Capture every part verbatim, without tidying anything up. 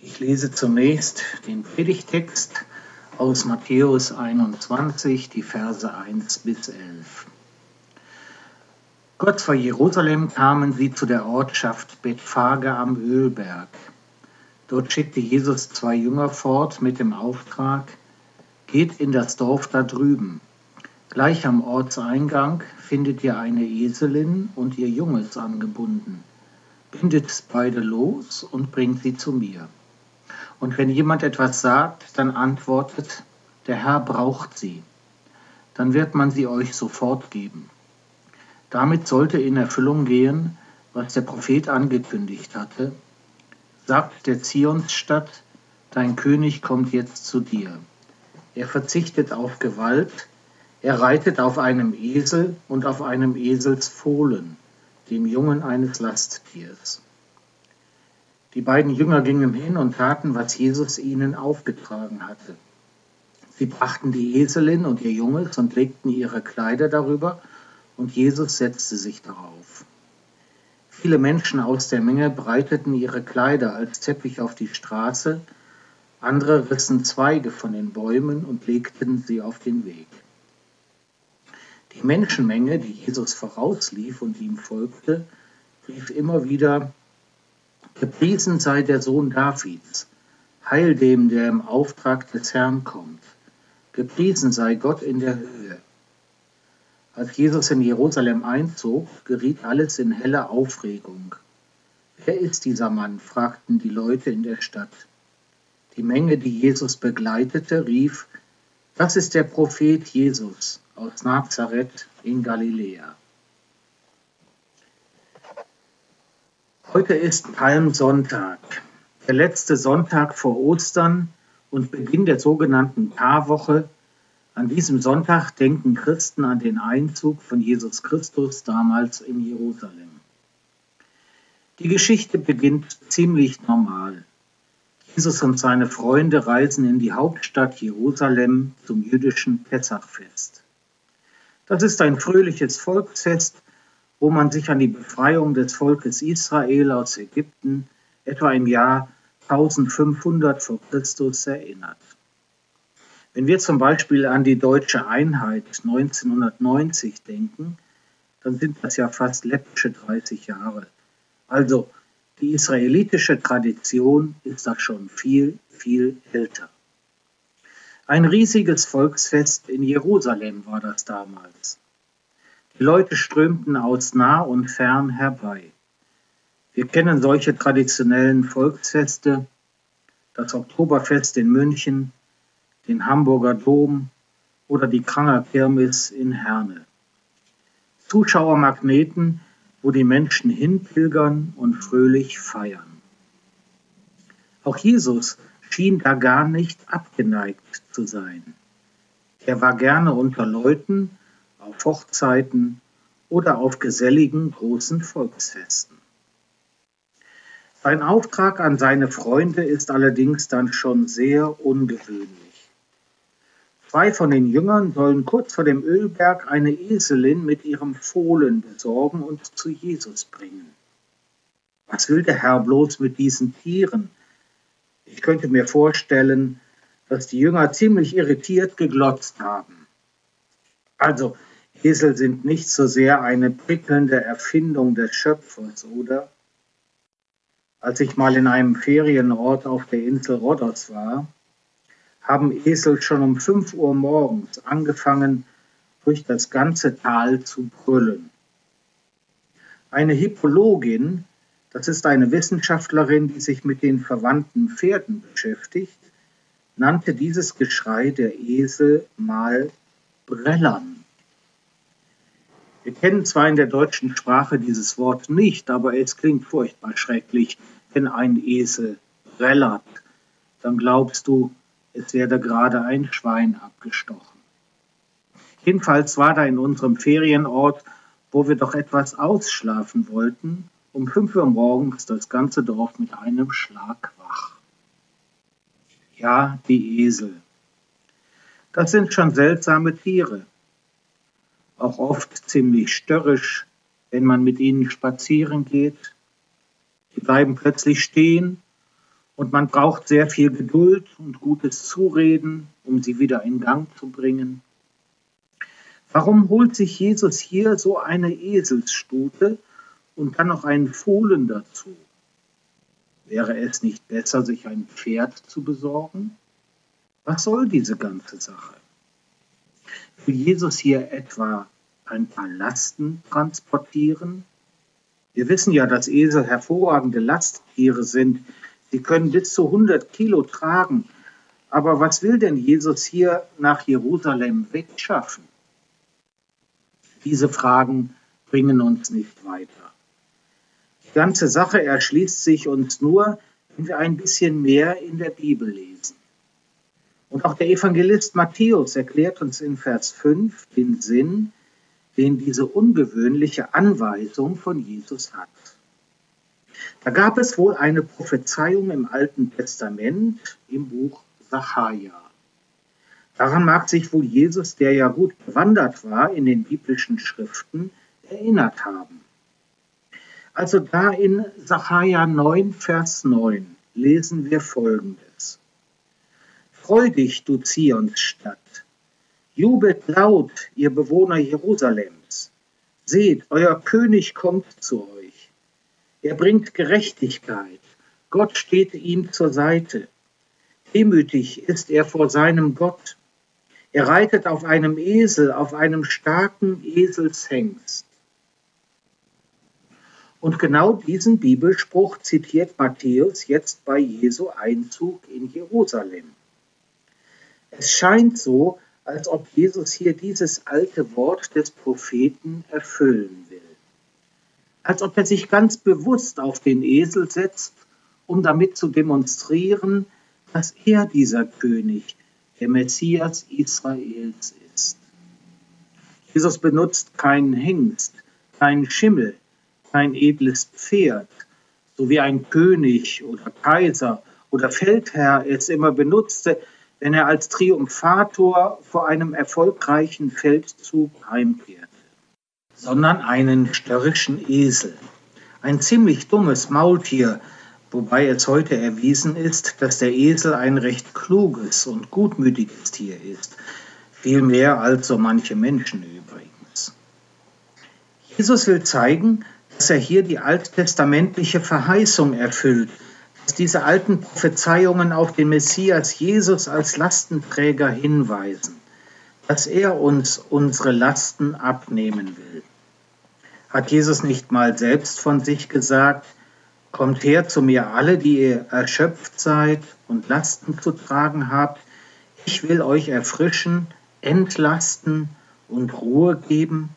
Ich lese zunächst den Predigttext aus Matthäus einundzwanzig, die Verse eins bis elf. Kurz vor Jerusalem kamen sie zu der Ortschaft Bethphage am Ölberg. Dort schickte Jesus zwei Jünger fort mit dem Auftrag: Geht in das Dorf da drüben. Gleich am Ortseingang findet ihr eine Eselin und ihr Junges angebunden. Bindet beide los und bringt sie zu mir. Und wenn jemand etwas sagt, dann antwortet: Der Herr braucht sie. Dann wird man sie euch sofort geben. Damit sollte in Erfüllung gehen, was der Prophet angekündigt hatte: Sagt der Zionsstadt, dein König kommt jetzt zu dir. Er verzichtet auf Gewalt, er reitet auf einem Esel und auf einem Eselsfohlen, dem Jungen eines Lasttiers. Die beiden Jünger gingen hin und taten, was Jesus ihnen aufgetragen hatte. Sie brachten die Eselin und ihr Junges und legten ihre Kleider darüber, und Jesus setzte sich darauf. Viele Menschen aus der Menge breiteten ihre Kleider als Teppich auf die Straße, andere rissen Zweige von den Bäumen und legten sie auf den Weg. Die Menschenmenge, die Jesus vorauslief und ihm folgte, rief immer wieder: Gepriesen sei der Sohn Davids, Heil dem, der im Auftrag des Herrn kommt. Gepriesen sei Gott in der Höhe. Als Jesus in Jerusalem einzog, geriet alles in helle Aufregung. Wer ist dieser Mann? Fragten die Leute in der Stadt. Die Menge, die Jesus begleitete, rief: Das ist der Prophet Jesus aus Nazareth in Galiläa. Heute ist Palmsonntag, der letzte Sonntag vor Ostern und Beginn der sogenannten Karwoche. An diesem Sonntag denken Christen an den Einzug von Jesus Christus damals in Jerusalem. Die Geschichte beginnt ziemlich normal. Jesus und seine Freunde reisen in die Hauptstadt Jerusalem zum jüdischen Pessachfest. Das ist ein fröhliches Volksfest, wo man sich an die Befreiung des Volkes Israel aus Ägypten etwa im Jahr eintausendfünfhundert vor Christus erinnert. Wenn wir zum Beispiel an die deutsche Einheit neunzehnhundertneunzig denken, dann sind das ja fast läppische dreißig Jahre. Also die israelitische Tradition ist da schon viel, viel älter. Ein riesiges Volksfest in Jerusalem war das damals. Die Leute strömten aus nah und fern herbei. Wir kennen solche traditionellen Volksfeste, das Oktoberfest in München, den Hamburger Dom oder die Krangerkirmes in Herne. Zuschauermagneten, wo die Menschen hinpilgern und fröhlich feiern. Auch Jesus schien da gar nicht abgeneigt zu sein. Er war gerne unter Leuten, auf Hochzeiten oder auf geselligen großen Volksfesten. Sein Auftrag an seine Freunde ist allerdings dann schon sehr ungewöhnlich. Zwei von den Jüngern sollen kurz vor dem Ölberg eine Eselin mit ihrem Fohlen besorgen und zu Jesus bringen. Was will der Herr bloß mit diesen Tieren? Ich könnte mir vorstellen, dass die Jünger ziemlich irritiert geglotzt haben. Also, Esel sind nicht so sehr eine prickelnde Erfindung des Schöpfers, oder? Als ich mal in einem Ferienort auf der Insel Rhodos war, haben Esel schon um fünf Uhr morgens angefangen, durch das ganze Tal zu brüllen. Eine Hippologin, das ist eine Wissenschaftlerin, die sich mit den verwandten Pferden beschäftigt, nannte dieses Geschrei der Esel mal Brällern. Wir kennen zwar in der deutschen Sprache dieses Wort nicht, aber es klingt furchtbar schrecklich, wenn ein Esel brällert. Dann glaubst du, es werde gerade ein Schwein abgestochen. Jedenfalls war da in unserem Ferienort, wo wir doch etwas ausschlafen wollten, um fünf Uhr morgens das ganze Dorf mit einem Schlag wach. Ja, die Esel. Das sind schon seltsame Tiere. Auch oft ziemlich störrisch, wenn man mit ihnen spazieren geht. Die bleiben plötzlich stehen Und man braucht sehr viel Geduld und gutes Zureden, um sie wieder in Gang zu bringen. Warum holt sich Jesus hier so eine Eselsstute und dann noch einen Fohlen dazu? Wäre es nicht besser, sich ein Pferd zu besorgen? Was soll diese ganze Sache? Will Jesus hier etwa ein paar Lasten transportieren? Wir wissen ja, dass Esel hervorragende Lasttiere sind. Sie können bis zu hundert Kilo tragen. Aber was will denn Jesus hier nach Jerusalem wegschaffen? Diese Fragen bringen uns nicht weiter. Die ganze Sache erschließt sich uns nur, wenn wir ein bisschen mehr in der Bibel lesen. Und auch der Evangelist Matthäus erklärt uns in Vers fünf den Sinn, den diese ungewöhnliche Anweisung von Jesus hat. Da gab es wohl eine Prophezeiung im Alten Testament im Buch Sacharja. Daran mag sich wohl Jesus, der ja gut bewandert war in den biblischen Schriften, erinnert haben. Also da in Sacharja neun, Vers neun lesen wir Folgendes. Freu dich, du Zionsstadt, jubelt laut, ihr Bewohner Jerusalems. Seht, euer König kommt zu euch. Er bringt Gerechtigkeit, Gott steht ihm zur Seite. Demütig ist er vor seinem Gott. Er reitet auf einem Esel, auf einem starken Eselshengst. Und genau diesen Bibelspruch zitiert Matthäus jetzt bei Jesu Einzug in Jerusalem. Es scheint so, als ob Jesus hier dieses alte Wort des Propheten erfüllen will. Als ob er sich ganz bewusst auf den Esel setzt, um damit zu demonstrieren, dass er dieser König, der Messias Israels ist. Jesus benutzt keinen Hengst, keinen Schimmel, kein edles Pferd, so wie ein König oder Kaiser oder Feldherr es immer benutzte, wenn er als Triumphator vor einem erfolgreichen Feldzug heimkehrte, sondern einen störrischen Esel, ein ziemlich dummes Maultier, wobei es heute erwiesen ist, dass der Esel ein recht kluges und gutmütiges Tier ist, viel mehr als so manche Menschen übrigens. Jesus will zeigen, dass er hier die alttestamentliche Verheißung erfüllt, dass diese alten Prophezeiungen auf den Messias Jesus als Lastenträger hinweisen, dass er uns unsere Lasten abnehmen will. Hat Jesus nicht mal selbst von sich gesagt, kommt her zu mir alle, die ihr erschöpft seid und Lasten zu tragen habt, ich will euch erfrischen, entlasten und Ruhe geben?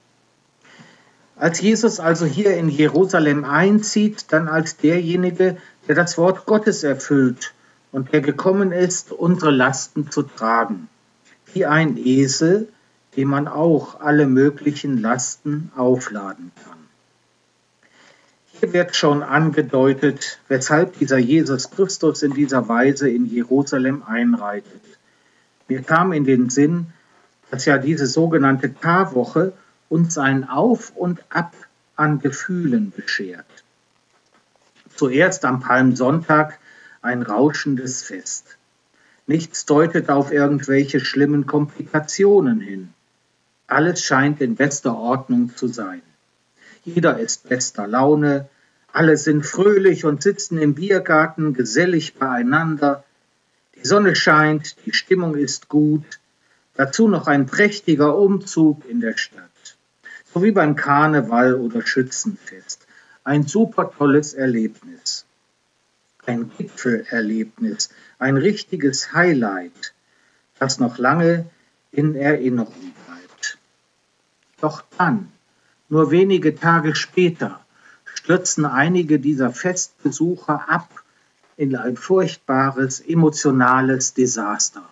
Als Jesus also hier in Jerusalem einzieht, dann als derjenige, der das Wort Gottes erfüllt und der gekommen ist, unsere Lasten zu tragen. Wie ein Esel, dem man auch alle möglichen Lasten aufladen kann. Hier wird schon angedeutet, weshalb dieser Jesus Christus in dieser Weise in Jerusalem einreitet. Mir kam in den Sinn, dass ja diese sogenannte Karwoche uns ein Auf und Ab an Gefühlen beschert. Zuerst am Palmsonntag ein rauschendes Fest. Nichts deutet auf irgendwelche schlimmen Komplikationen hin. Alles scheint in bester Ordnung zu sein. Jeder ist bester Laune, alle sind fröhlich und sitzen im Biergarten gesellig beieinander. Die Sonne scheint, die Stimmung ist gut, dazu noch ein prächtiger Umzug in der Stadt. So wie beim Karneval oder Schützenfest. Ein super tolles Erlebnis. Ein Gipfelerlebnis, ein richtiges Highlight, das noch lange in Erinnerung bleibt. Doch dann, nur wenige Tage später, stürzen einige dieser Festbesucher ab in ein furchtbares, emotionales Desaster.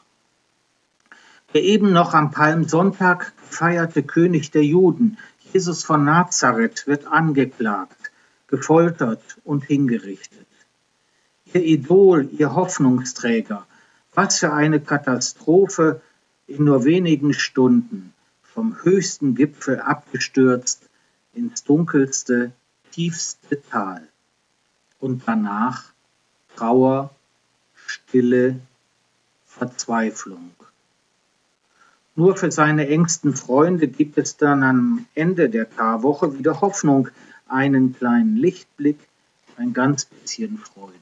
Der eben noch am Palmsonntag gefeierte König der Juden, Jesus von Nazareth, wird angeklagt, gefoltert und hingerichtet. Ihr Idol, ihr Hoffnungsträger, was für eine Katastrophe, in nur wenigen Stunden vom höchsten Gipfel abgestürzt ins dunkelste, tiefste Tal und danach Trauer, Stille, Verzweiflung. Nur für seine engsten Freunde gibt es dann am Ende der Karwoche wieder Hoffnung, einen kleinen Lichtblick, ein ganz bisschen Freude.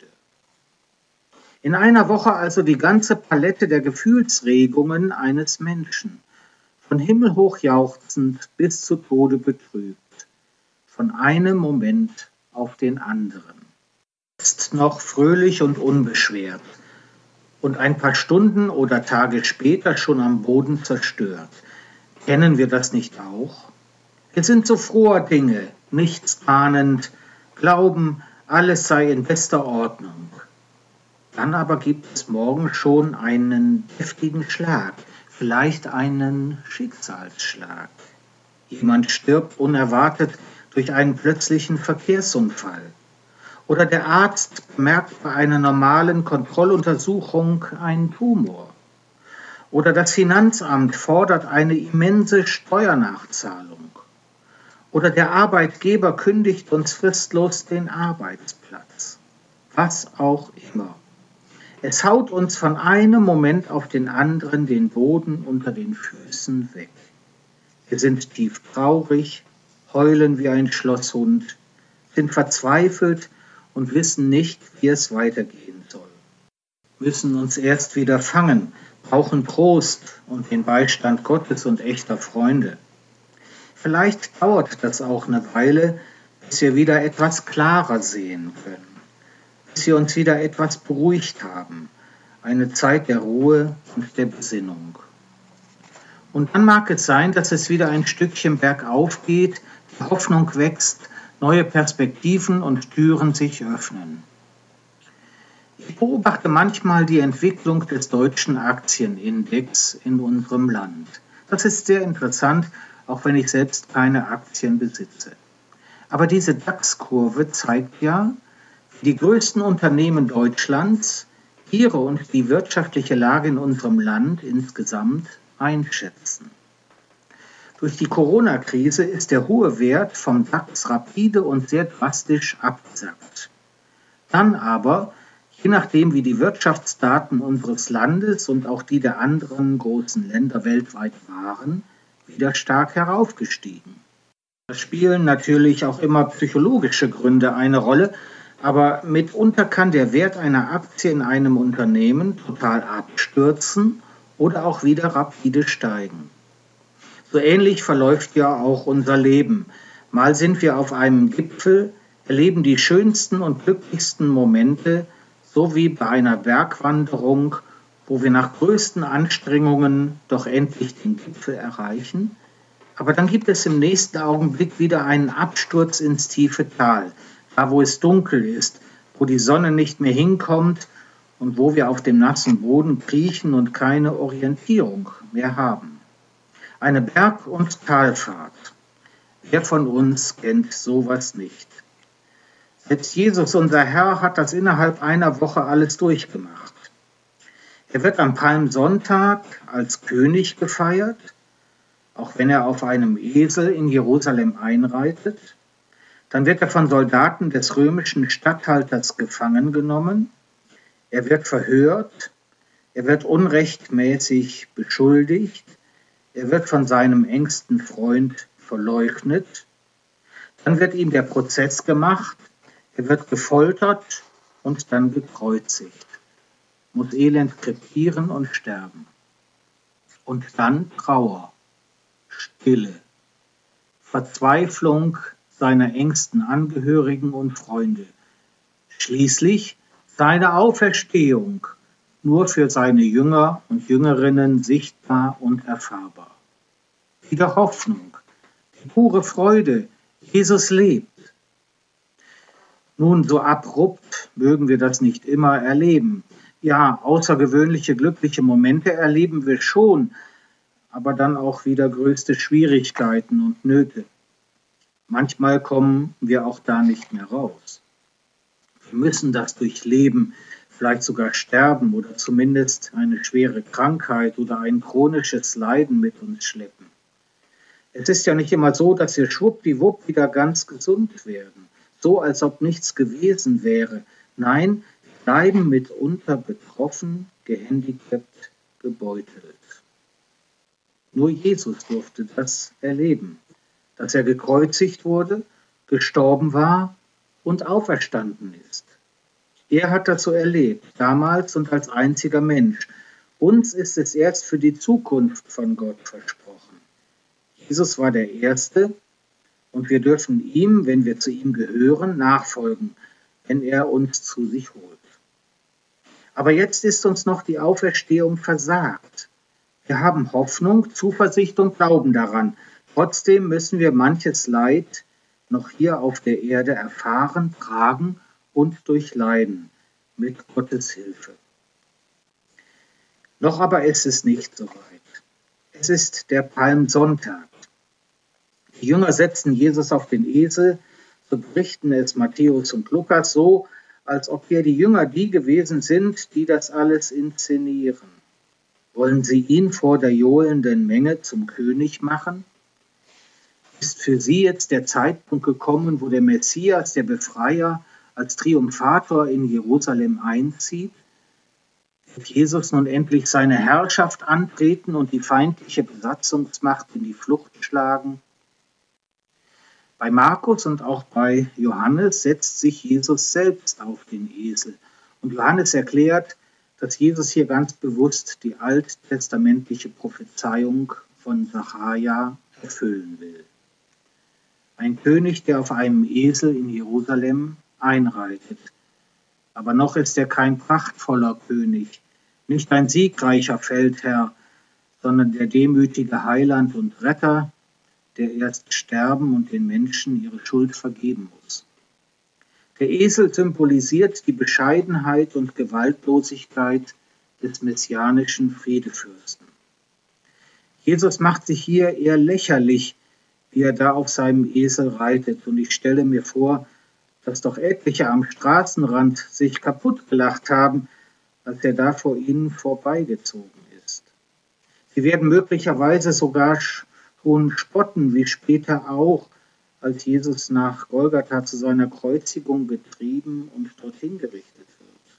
In einer Woche also die ganze Palette der Gefühlsregungen eines Menschen, von himmelhoch jauchzend bis zu Tode betrübt, von einem Moment auf den anderen. Jetzt noch fröhlich und unbeschwert und ein paar Stunden oder Tage später schon am Boden zerstört. Kennen wir das nicht auch? Wir sind so froher Dinge, nichts ahnend, glauben, alles sei in bester Ordnung. Dann aber gibt es morgen schon einen heftigen Schlag, vielleicht einen Schicksalsschlag. Jemand stirbt unerwartet durch einen plötzlichen Verkehrsunfall. Oder der Arzt bemerkt bei einer normalen Kontrolluntersuchung einen Tumor. Oder das Finanzamt fordert eine immense Steuernachzahlung. Oder der Arbeitgeber kündigt uns fristlos den Arbeitsplatz. Was auch immer. Es haut uns von einem Moment auf den anderen den Boden unter den Füßen weg. Wir sind tief traurig, heulen wie ein Schlosshund, sind verzweifelt und wissen nicht, wie es weitergehen soll. Müssen uns erst wieder fangen, brauchen Trost und den Beistand Gottes und echter Freunde. Vielleicht dauert das auch eine Weile, bis wir wieder etwas klarer sehen können, bis wir uns wieder etwas beruhigt haben, eine Zeit der Ruhe und der Besinnung. Und dann mag es sein, dass es wieder ein Stückchen bergauf geht, die Hoffnung wächst, neue Perspektiven und Türen sich öffnen. Ich beobachte manchmal die Entwicklung des deutschen Aktienindex in unserem Land. Das ist sehr interessant, auch wenn ich selbst keine Aktien besitze. Aber diese DAX-Kurve zeigt ja, wie die größten Unternehmen Deutschlands ihre und die wirtschaftliche Lage in unserem Land insgesamt einschätzen. Durch die Corona-Krise ist der hohe Wert vom DAX rapide und sehr drastisch abgesackt. Dann aber, je nachdem wie die Wirtschaftsdaten unseres Landes und auch die der anderen großen Länder weltweit waren, wieder stark heraufgestiegen. Da spielen natürlich auch immer psychologische Gründe eine Rolle, aber mitunter kann der Wert einer Aktie in einem Unternehmen total abstürzen oder auch wieder rapide steigen. So ähnlich verläuft ja auch unser Leben. Mal sind wir auf einem Gipfel, erleben die schönsten und glücklichsten Momente, so wie bei einer Bergwanderung, wo wir nach größten Anstrengungen doch endlich den Gipfel erreichen. Aber dann gibt es im nächsten Augenblick wieder einen Absturz ins tiefe Tal, da wo es dunkel ist, wo die Sonne nicht mehr hinkommt und wo wir auf dem nassen Boden kriechen und keine Orientierung mehr haben. Eine Berg- und Talfahrt. Wer von uns kennt sowas nicht? Selbst Jesus, unser Herr, hat das innerhalb einer Woche alles durchgemacht. Er wird am Palmsonntag als König gefeiert, auch wenn er auf einem Esel in Jerusalem einreitet. Dann wird er von Soldaten des römischen Statthalters gefangen genommen. Er wird verhört. Er wird unrechtmäßig beschuldigt. Er wird von seinem engsten Freund verleugnet. Dann wird ihm der Prozess gemacht. Er wird gefoltert und dann gekreuzigt. Muss elend krepieren und sterben. Und dann Trauer, Stille, Verzweiflung seiner engsten Angehörigen und Freunde. Schließlich seine Auferstehung, nur für seine Jünger und Jüngerinnen sichtbar und erfahrbar. Wieder Hoffnung, die pure Freude, Jesus lebt. Nun, so abrupt mögen wir das nicht immer erleben. Ja, außergewöhnliche glückliche Momente erleben wir schon, aber dann auch wieder größte Schwierigkeiten und Nöte. Manchmal kommen wir auch da nicht mehr raus. Wir müssen das durchleben, vielleicht sogar sterben oder zumindest eine schwere Krankheit oder ein chronisches Leiden mit uns schleppen. Es ist ja nicht immer so, dass wir schwuppdiwupp wieder ganz gesund werden, so als ob nichts gewesen wäre. Nein, wir bleiben mitunter betroffen, gehandicapt, gebeutelt. Nur Jesus durfte das erleben, dass er gekreuzigt wurde, gestorben war und auferstanden ist. Er hat das so erlebt, damals und als einziger Mensch. Uns ist es erst für die Zukunft von Gott versprochen. Jesus war der Erste und wir dürfen ihm, wenn wir zu ihm gehören, nachfolgen, wenn er uns zu sich holt. Aber jetzt ist uns noch die Auferstehung versagt. Wir haben Hoffnung, Zuversicht und Glauben daran. Trotzdem müssen wir manches Leid noch hier auf der Erde erfahren, tragen und durchleiden, mit Gottes Hilfe. Noch aber ist es nicht so weit. Es ist der Palmsonntag. Die Jünger setzten Jesus auf den Esel, so berichten es Matthäus und Lukas, so, als ob wir die Jünger die gewesen sind, die das alles inszenieren. Wollen sie ihn vor der johlenden Menge zum König machen? Ist für sie jetzt der Zeitpunkt gekommen, wo der Messias, der Befreier, als Triumphator in Jerusalem einzieht? Wird Jesus nun endlich seine Herrschaft antreten und die feindliche Besatzungsmacht in die Flucht schlagen? Bei Markus und auch bei Johannes setzt sich Jesus selbst auf den Esel. Und Johannes erklärt, dass Jesus hier ganz bewusst die alttestamentliche Prophezeiung von Sacharja erfüllen will. Ein König, der auf einem Esel in Jerusalem einreitet. Aber noch ist er kein prachtvoller König, nicht ein siegreicher Feldherr, sondern der demütige Heiland und Retter, der erst sterben und den Menschen ihre Schuld vergeben muss. Der Esel symbolisiert die Bescheidenheit und Gewaltlosigkeit des messianischen Friedefürsten. Jesus macht sich hier eher lächerlich, wie er da auf seinem Esel reitet. Und ich stelle mir vor, dass doch etliche am Straßenrand sich kaputt gelacht haben, als er da vor ihnen vorbeigezogen ist. Sie werden möglicherweise sogar schon spotten, wie später auch, als Jesus nach Golgatha zu seiner Kreuzigung getrieben und dorthin gerichtet wird.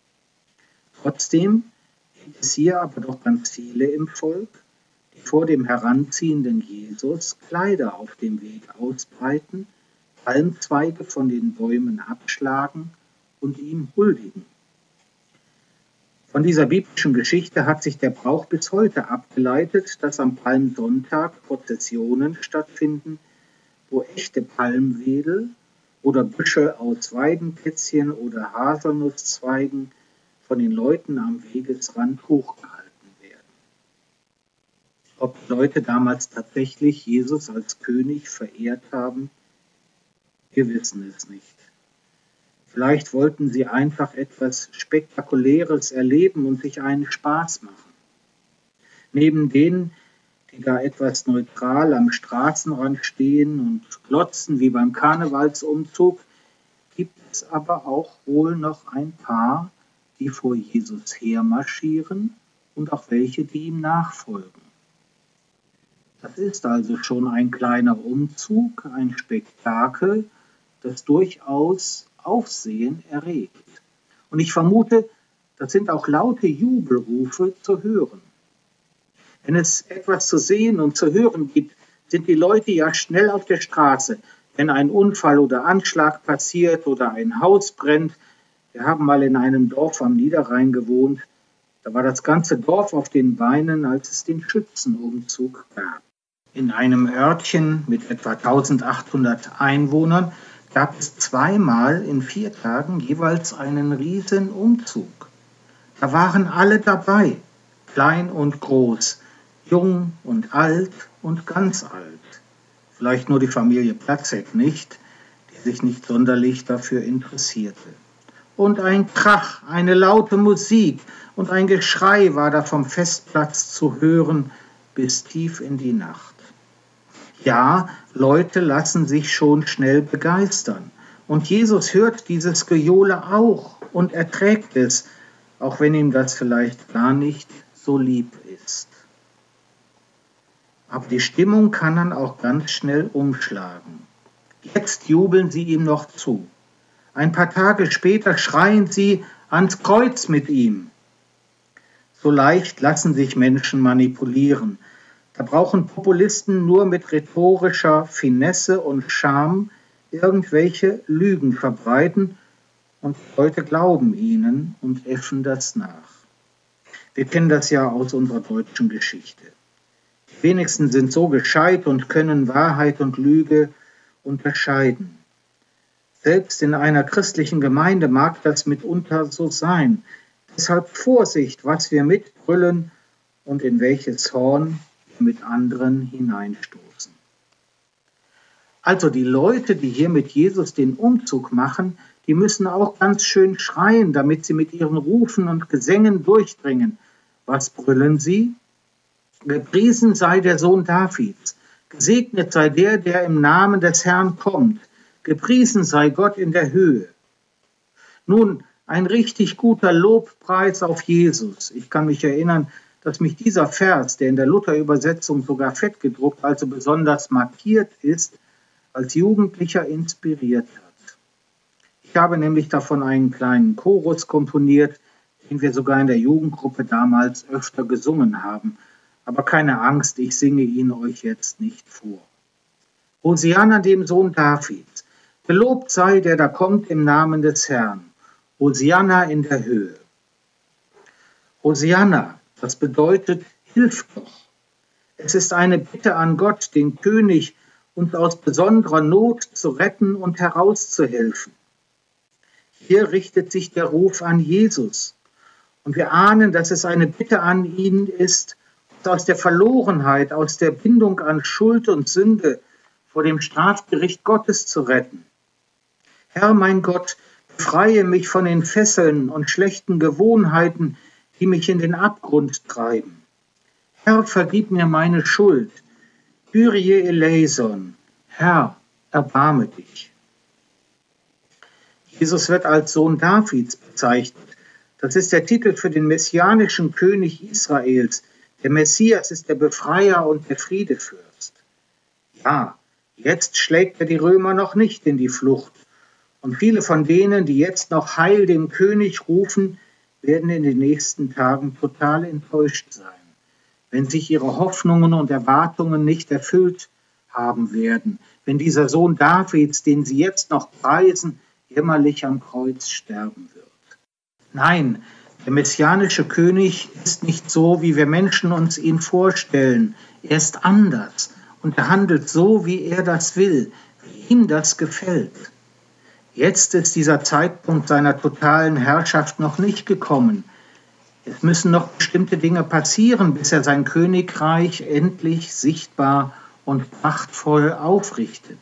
Trotzdem gibt es hier aber doch ganz viele im Volk, die vor dem heranziehenden Jesus Kleider auf dem Weg ausbreiten, Palmzweige von den Bäumen abschlagen und ihm huldigen. Von dieser biblischen Geschichte hat sich der Brauch bis heute abgeleitet, dass am Palmsonntag Prozessionen stattfinden, wo echte Palmwedel oder Büsche aus Weidenkätzchen oder Haselnusszweigen von den Leuten am Wegesrand hochgehalten werden. Ob die Leute damals tatsächlich Jesus als König verehrt haben, wir wissen es nicht. Vielleicht wollten sie einfach etwas Spektakuläres erleben und sich einen Spaß machen. Neben denen, die da etwas neutral am Straßenrand stehen und glotzen wie beim Karnevalsumzug, gibt es aber auch wohl noch ein paar, die vor Jesus hermarschieren und auch welche, die ihm nachfolgen. Das ist also schon ein kleiner Umzug, ein Spektakel, das durchaus Aufsehen erregt. Und ich vermute, das sind auch laute Jubelrufe zu hören. Wenn es etwas zu sehen und zu hören gibt, sind die Leute ja schnell auf der Straße. Wenn ein Unfall oder Anschlag passiert oder ein Haus brennt. Wir haben mal in einem Dorf am Niederrhein gewohnt. Da war das ganze Dorf auf den Beinen, als es den Schützenumzug gab. In einem Örtchen mit etwa eintausendachthundert Einwohnern gab es zweimal in vier Tagen jeweils einen riesen Umzug. Da waren alle dabei, klein und groß, jung und alt und ganz alt. Vielleicht nur die Familie Platzek nicht, die sich nicht sonderlich dafür interessierte. Und ein Krach, eine laute Musik und ein Geschrei war da vom Festplatz zu hören bis tief in die Nacht. Ja, Leute lassen sich schon schnell begeistern. Und Jesus hört dieses Gejohle auch und erträgt es, auch wenn ihm das vielleicht gar nicht so lieb ist. Aber die Stimmung kann dann auch ganz schnell umschlagen. Jetzt jubeln sie ihm noch zu. Ein paar Tage später schreien sie, ans Kreuz mit ihm. So leicht lassen sich Menschen manipulieren. Da brauchen Populisten nur mit rhetorischer Finesse und Charme irgendwelche Lügen verbreiten und Leute glauben ihnen und äffen das nach. Wir kennen das ja aus unserer deutschen Geschichte. Die wenigsten sind so gescheit und können Wahrheit und Lüge unterscheiden. Selbst in einer christlichen Gemeinde mag das mitunter so sein. Deshalb Vorsicht, was wir mitbrüllen und in welches Horn wir mit anderen hineinstoßen. Also die Leute, die hier mit Jesus den Umzug machen, die müssen auch ganz schön schreien, damit sie mit ihren Rufen und Gesängen durchdringen. Was brüllen sie? Gepriesen sei der Sohn Davids, gesegnet sei der, der im Namen des Herrn kommt, gepriesen sei Gott in der Höhe. Nun, ein richtig guter Lobpreis auf Jesus. Ich kann mich erinnern, dass mich dieser Vers, der in der Luther-Übersetzung sogar fett gedruckt, also besonders markiert ist, als Jugendlicher inspiriert hat. Ich habe nämlich davon einen kleinen Chorus komponiert, den wir sogar in der Jugendgruppe damals öfter gesungen haben. Aber keine Angst, ich singe ihn euch jetzt nicht vor. Hosianna dem Sohn Davids, gelobt sei, der da kommt im Namen des Herrn. Hosianna in der Höhe. Hosianna, das bedeutet, hilf doch. Es ist eine Bitte an Gott, den König, uns aus besonderer Not zu retten und herauszuhelfen. Hier richtet sich der Ruf an Jesus. Und wir ahnen, dass es eine Bitte an ihn ist, aus der Verlorenheit, aus der Bindung an Schuld und Sünde vor dem Strafgericht Gottes zu retten. Herr, mein Gott, befreie mich von den Fesseln und schlechten Gewohnheiten, die mich in den Abgrund treiben. Herr, vergib mir meine Schuld. Kyrie eleison, Herr, erbarme dich. Jesus wird als Sohn Davids bezeichnet. Das ist der Titel für den messianischen König Israels. Der Messias ist der Befreier und der Friedefürst. Ja, jetzt schlägt er die Römer noch nicht in die Flucht. Und viele von denen, die jetzt noch Heil dem König rufen, werden in den nächsten Tagen total enttäuscht sein, wenn sich ihre Hoffnungen und Erwartungen nicht erfüllt haben werden, wenn dieser Sohn Davids, den sie jetzt noch preisen, jämmerlich am Kreuz sterben wird. Nein, der messianische König ist nicht so, wie wir Menschen uns ihn vorstellen. Er ist anders und er handelt so, wie er das will, wie ihm das gefällt. Jetzt ist dieser Zeitpunkt seiner totalen Herrschaft noch nicht gekommen. Es müssen noch bestimmte Dinge passieren, bis er sein Königreich endlich sichtbar und prachtvoll aufrichtet.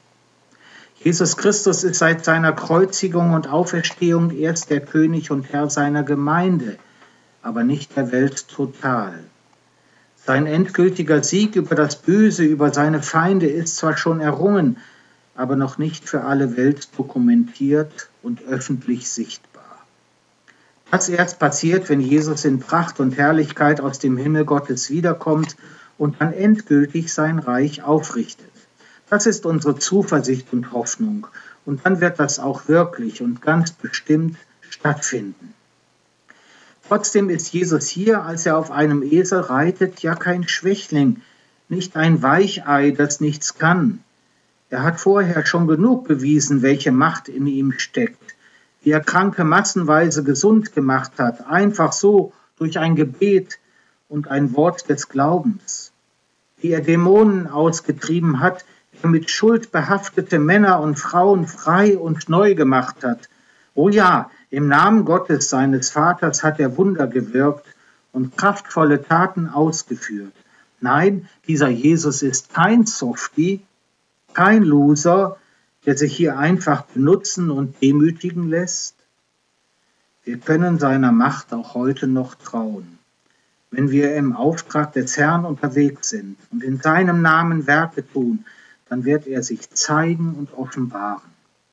Jesus Christus ist seit seiner Kreuzigung und Auferstehung erst der König und Herr seiner Gemeinde, aber nicht der Welt total. Sein endgültiger Sieg über das Böse, über seine Feinde ist zwar schon errungen, aber noch nicht für alle Welt dokumentiert und öffentlich sichtbar. Das erst passiert, wenn Jesus in Pracht und Herrlichkeit aus dem Himmel Gottes wiederkommt und dann endgültig sein Reich aufrichtet. Das ist unsere Zuversicht und Hoffnung. Und dann wird das auch wirklich und ganz bestimmt stattfinden. Trotzdem ist Jesus hier, als er auf einem Esel reitet, ja kein Schwächling, nicht ein Weichei, das nichts kann. Er hat vorher schon genug bewiesen, welche Macht in ihm steckt, wie er Kranke massenweise gesund gemacht hat, einfach so durch ein Gebet und ein Wort des Glaubens, wie er Dämonen ausgetrieben hat, mit Schuld behaftete Männer und Frauen frei und neu gemacht hat. Oh ja, im Namen Gottes, seines Vaters, hat er Wunder gewirkt und kraftvolle Taten ausgeführt. Nein, dieser Jesus ist kein Softie, kein Loser, der sich hier einfach benutzen und demütigen lässt. Wir können seiner Macht auch heute noch trauen, wenn wir im Auftrag des Herrn unterwegs sind und in seinem Namen Werke tun, dann wird er sich zeigen und offenbaren.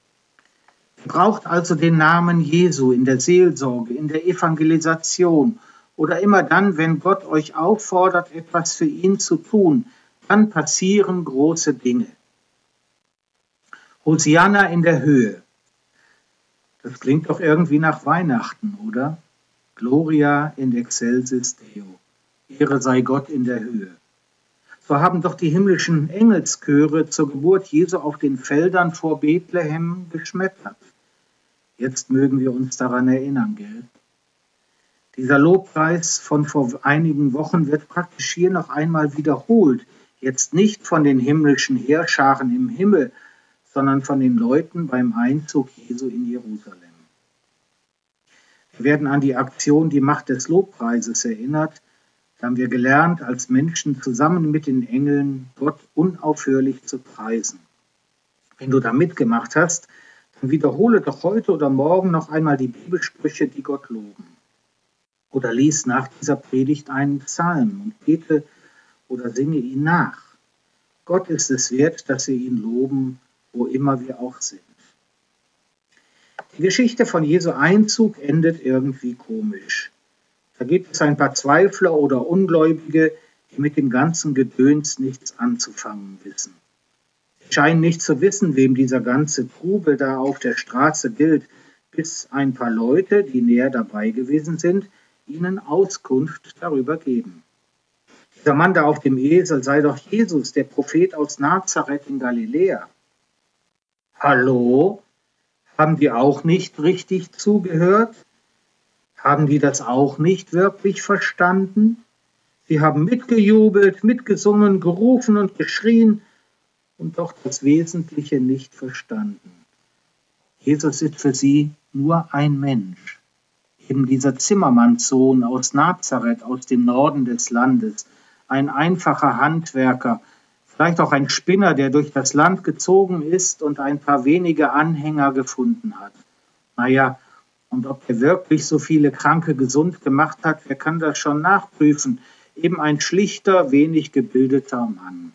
Ihr braucht also den Namen Jesu in der Seelsorge, in der Evangelisation oder immer dann, wenn Gott euch auffordert, etwas für ihn zu tun, dann passieren große Dinge. Hosianna in der Höhe. Das klingt doch irgendwie nach Weihnachten, oder? Gloria in excelsis Deo. Ehre sei Gott in der Höhe. So haben doch die himmlischen Engelschöre zur Geburt Jesu auf den Feldern vor Bethlehem geschmettert. Jetzt mögen wir uns daran erinnern, gell? Dieser Lobpreis von vor einigen Wochen wird praktisch hier noch einmal wiederholt. Jetzt nicht von den himmlischen Heerscharen im Himmel, sondern von den Leuten beim Einzug Jesu in Jerusalem. Wir werden an die Aktion Die Macht des Lobpreises erinnert. Da haben wir gelernt, als Menschen zusammen mit den Engeln Gott unaufhörlich zu preisen. Wenn du da mitgemacht hast, dann wiederhole doch heute oder morgen noch einmal die Bibelsprüche, die Gott loben. Oder lies nach dieser Predigt einen Psalm und bete oder singe ihn nach. Gott ist es wert, dass wir ihn loben, wo immer wir auch sind. Die Geschichte von Jesu Einzug endet irgendwie komisch. Da gibt es ein paar Zweifler oder Ungläubige, die mit dem ganzen Gedöns nichts anzufangen wissen. Sie scheinen nicht zu wissen, wem dieser ganze Trubel da auf der Straße gilt, bis ein paar Leute, die näher dabei gewesen sind, ihnen Auskunft darüber geben. Dieser Mann da auf dem Esel sei doch Jesus, der Prophet aus Nazareth in Galiläa. Hallo? Haben die auch nicht richtig zugehört? Haben die das auch nicht wirklich verstanden? Sie haben mitgejubelt, mitgesungen, gerufen und geschrien und doch das Wesentliche nicht verstanden. Jesus ist für sie nur ein Mensch. Eben dieser Zimmermannssohn aus Nazareth, aus dem Norden des Landes, ein einfacher Handwerker, vielleicht auch ein Spinner, der durch das Land gezogen ist und ein paar wenige Anhänger gefunden hat. Naja, und ob er wirklich so viele Kranke gesund gemacht hat, wer kann das schon nachprüfen? Eben ein schlichter, wenig gebildeter Mann.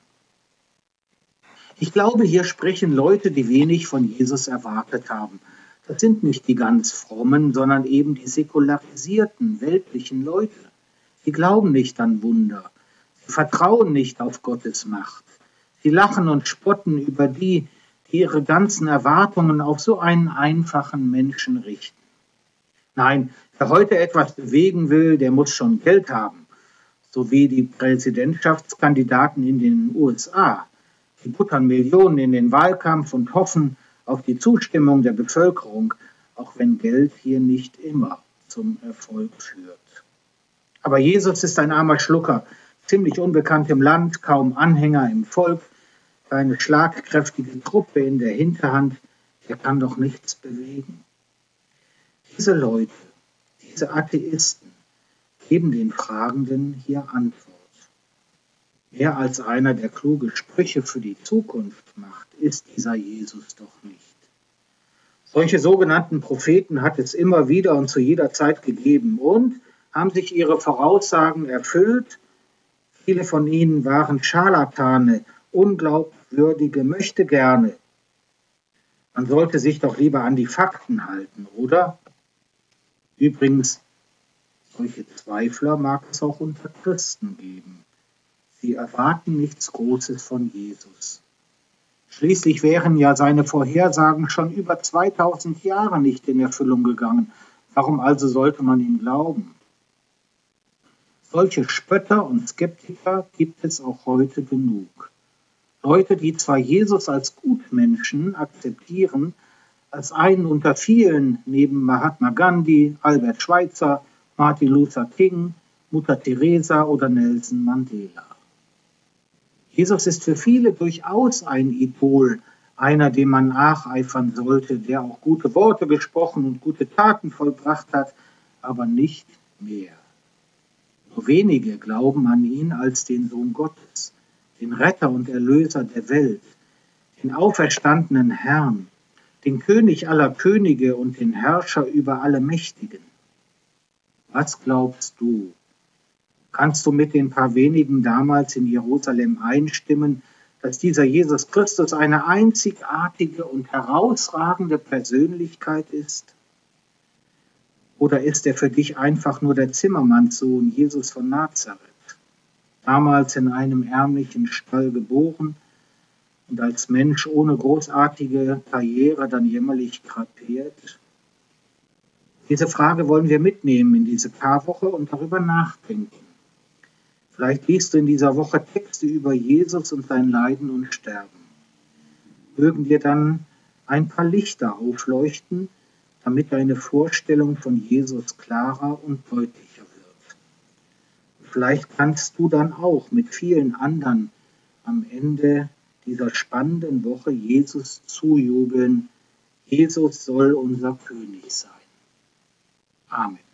Ich glaube, hier sprechen Leute, die wenig von Jesus erwartet haben. Das sind nicht die ganz frommen, sondern eben die säkularisierten, weltlichen Leute. Sie glauben nicht an Wunder. Sie vertrauen nicht auf Gottes Macht. Sie lachen und spotten über die, die ihre ganzen Erwartungen auf so einen einfachen Menschen richten. Nein, wer heute etwas bewegen will, der muss schon Geld haben. So wie die Präsidentschaftskandidaten in den U S A. Die buttern Millionen in den Wahlkampf und hoffen auf die Zustimmung der Bevölkerung, auch wenn Geld hier nicht immer zum Erfolg führt. Aber Jesus ist ein armer Schlucker, ziemlich unbekannt im Land, kaum Anhänger im Volk, eine schlagkräftige Truppe in der Hinterhand, der kann doch nichts bewegen. Diese Leute, diese Atheisten, geben den Fragenden hier Antwort. Mehr als einer, der kluge Sprüche für die Zukunft macht, ist dieser Jesus doch nicht. Solche sogenannten Propheten hat es immer wieder und zu jeder Zeit gegeben und haben sich ihre Voraussagen erfüllt. Viele von ihnen waren Scharlatane, unglaubwürdige Möchtegerne. Man sollte sich doch lieber an die Fakten halten, oder? Übrigens, solche Zweifler mag es auch unter Christen geben. Sie erwarten nichts Großes von Jesus. Schließlich wären ja seine Vorhersagen schon über zweitausend Jahre nicht in Erfüllung gegangen. Warum also sollte man ihm glauben? Solche Spötter und Skeptiker gibt es auch heute genug. Leute, die zwar Jesus als Gutmenschen akzeptieren, als einen unter vielen neben Mahatma Gandhi, Albert Schweitzer, Martin Luther King, Mutter Teresa oder Nelson Mandela. Jesus ist für viele durchaus ein Idol, einer, dem man nacheifern sollte, der auch gute Worte gesprochen und gute Taten vollbracht hat, aber nicht mehr. Nur wenige glauben an ihn als den Sohn Gottes, den Retter und Erlöser der Welt, den auferstandenen Herrn, den König aller Könige und den Herrscher über alle Mächtigen. Was glaubst du? Kannst du mit den paar wenigen damals in Jerusalem einstimmen, dass dieser Jesus Christus eine einzigartige und herausragende Persönlichkeit ist? Oder ist er für dich einfach nur der Zimmermannssohn Jesus von Nazareth, damals in einem ärmlichen Stall geboren und als Mensch ohne großartige Karriere dann jämmerlich krepiert? Diese Frage wollen wir mitnehmen in diese Karwoche und darüber nachdenken. Vielleicht liest du in dieser Woche Texte über Jesus und sein Leiden und Sterben. Mögen dir dann ein paar Lichter aufleuchten, damit deine Vorstellung von Jesus klarer und deutlicher wird. Vielleicht kannst du dann auch mit vielen anderen am Ende dieser spannenden Woche Jesus zujubeln. Jesus soll unser König sein. Amen.